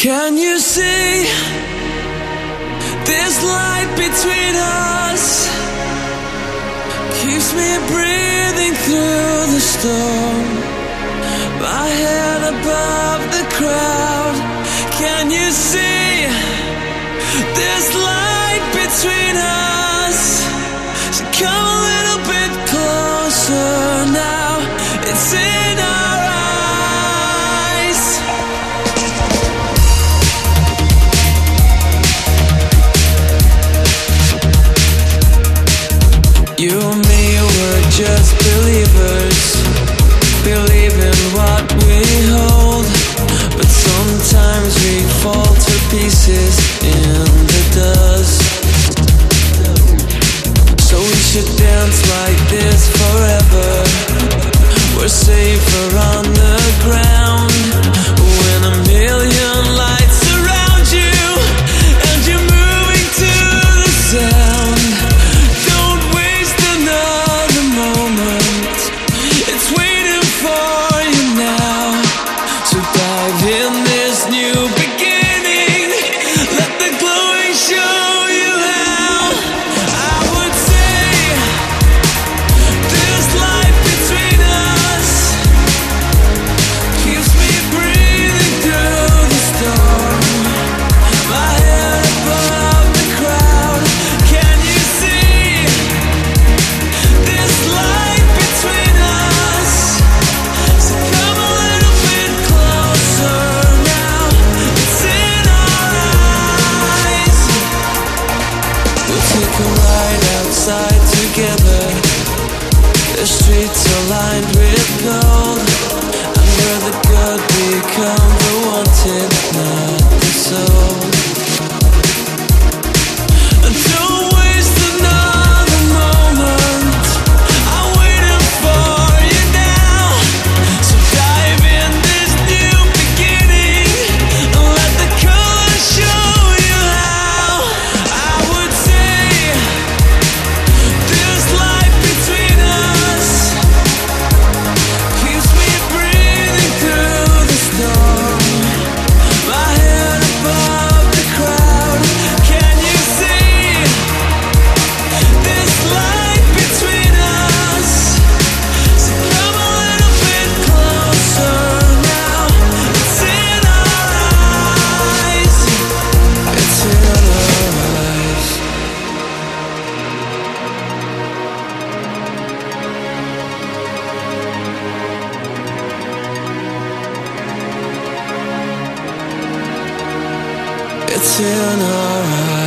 Can you see this light between us? Keeps me breathing through the storm, my head above the crowd. Can you see this light between us? So come a little bit closer now. It's in our eyes. You and me were just believers, believing what we hold, but sometimes we fall to pieces in the dust. So we should dance like this forever. We're safer on the ground when a million lights surround you and you're moving to the sound. Don't waste another moment, it's waiting for you now. So dive in this new beginning, let the glowing show you how. I would say this light between us keeps me breathing through the storm, my head above the crowd. Can you see this light between us? So come a little bit closer now. It's in our eyes. We'll take a ride outside together. The streets are lined with gold, and where the good become the wanted, not the sold. And don't waste another moment, I'm waiting for you now. So dive in this new beginning and let the color show you how. I would say this light between us keeps me breathing through the storm, my head above the crowd. Can you see this light between us? So come a little bit closer now. It's in our eyes. It's in our eyes. It's in our eyes.